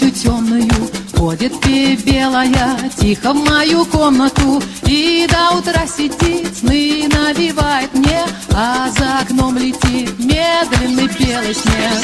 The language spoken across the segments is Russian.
ночью темную ходит фея белая тихо в мою комнату и до утра сидит, сны навевает мне, а за окном летит медленный белый снег.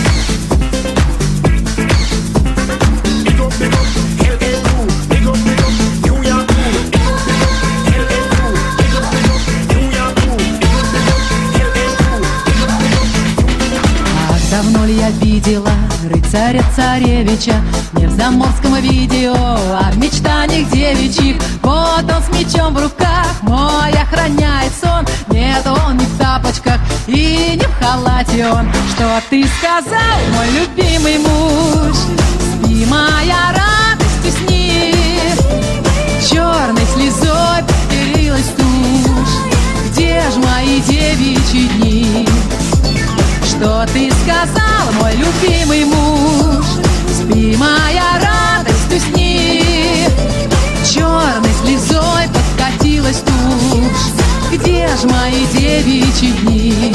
Давно ли я видела рыцаря-царевича не в заморском видео, а в мечтаниях девичьих? Вот он с мечом в руках, мой охраняет сон. Нет, он не в тапочках и не в халате он. Что ты сказал, мой любимый муж? Спи, моя радость, усни. Черной слезой потерялась тушь. Где ж мои девичьи дни? Что ты сказал, мой любимый муж? Спи, моя радость, усни. Черной слезой подкатилась тушь. Где ж мои девичьи дни?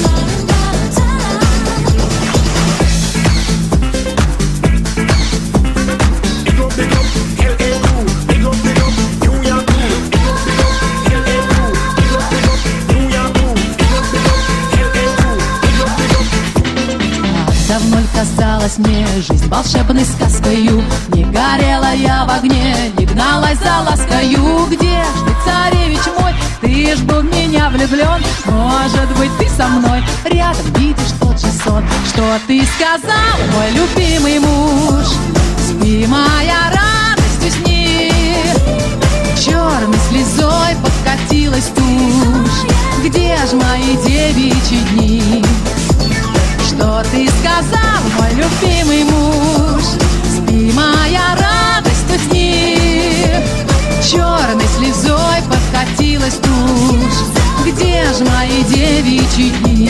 Давно ли казалась мне жизнь волшебной сказкою? Не горела я в огне, не гналась за ласкою. Где ж ты, царевич мой? Ты ж был в меня влюблен. Может быть, ты со мной рядом видишь тот же сон. Что ты сказал, мой любимый муж? Спи, моя радость, усни. Черной слезой подкатилась тушь. Где ж мои девичьи дни? Что ты сказал, мой любимый муж? Спи, моя радость, усни. Черной слезой подкатилась тушь. Где ж мои девичьи дни?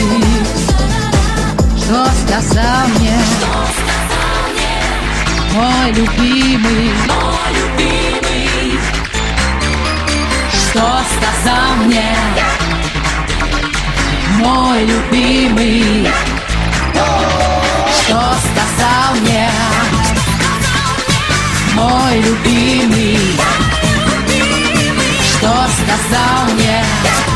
Что сказал мне, мой любимый? Что сказал мне, мой любимый? Что сказал мне, мой любимый? Что сказал мне,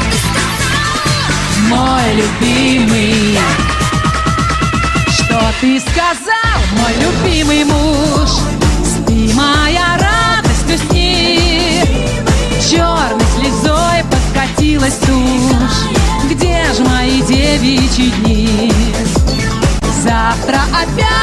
мой любимый? Что ты сказал, мой любимый муж? Спи, моя радость, усни. Черной слезой подкатилась тушь. Где ж мои девичьи дни? Завтра опять